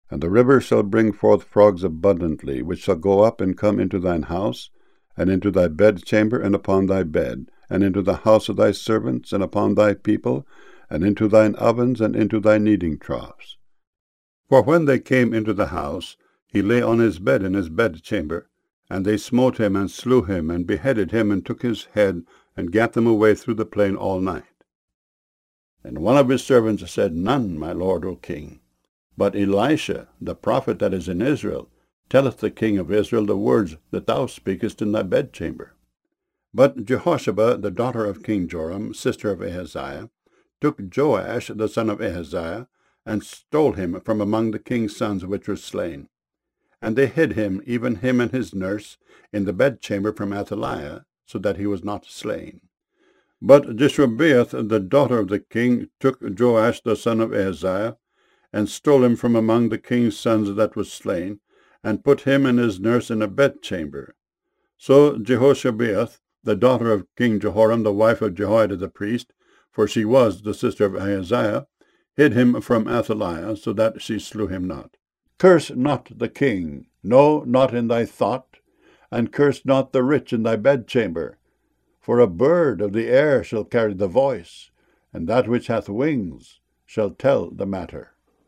And the river shall bring forth frogs abundantly, which shall go up and come into thine house, and into thy bedchamber, and upon thy bed, and into the house of thy servants, and upon thy people, and into thine ovens, and into thy kneading troughs. For when they came into the house, he lay on his bed in his bedchamber, and they smote him, and slew him, and beheaded him, and took his head, and gat them away through the plain all night. And one of his servants said, None, my lord, O king. But Elisha, the prophet that is in Israel, telleth the king of Israel the words that thou speakest in thy bedchamber. But Jehosheba, the daughter of King Joram, sister of Ahaziah, took Joash the son of Ahaziah, and stole him from among the king's sons which were slain. And they hid him, even him and his nurse, in the bedchamber from Athaliah, so that he was not slain. But Jeshobeath, the daughter of the king, took Joash the son of Ahaziah, and stole him from among the king's sons that was slain, and put him and his nurse in a bedchamber. So Jehoshabeath, the daughter of King Jehoram, the wife of Jehoiada the priest, for she was the sister of Ahaziah, hid him from Athaliah, so that she slew him not. Curse not the king, no, not in thy thought, and curse not the rich in thy bedchamber. For a bird of the air shall carry the voice, and that which hath wings shall tell the matter.